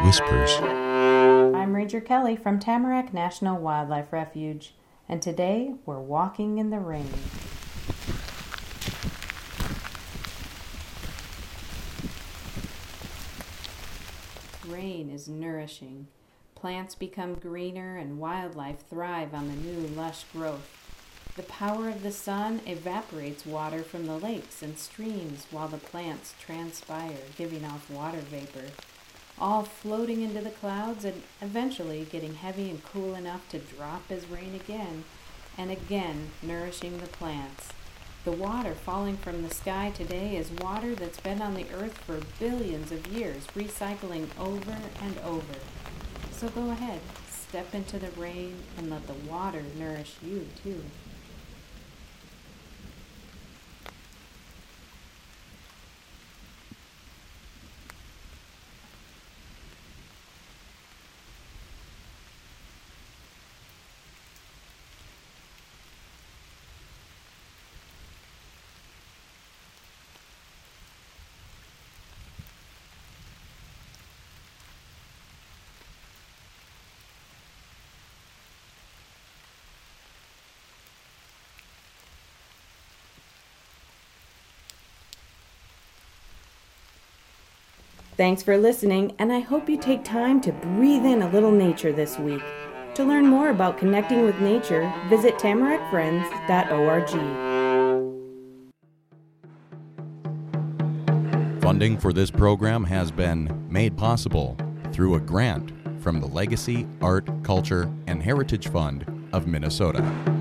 whispers. I'm Ranger Kelly from Tamarack National Wildlife Refuge, and today we're walking in the rain. Rain is nourishing. Plants become greener and wildlife thrive on the new lush growth. The power of the sun evaporates water from the lakes and streams while the plants transpire, giving off water vapor, all floating into the clouds and eventually getting heavy and cool enough to drop as rain again, and again nourishing the plants. The water falling from the sky today is water that's been on the earth for billions of years, recycling over and over. So go ahead, step into the rain and let the water nourish you too. Thanks for listening, and I hope you take time to breathe in a little nature this week. To learn more about connecting with nature, visit tamarackfriends.org. Funding for this program has been made possible through a grant from the Legacy, Art, Culture, and Heritage Fund of Minnesota.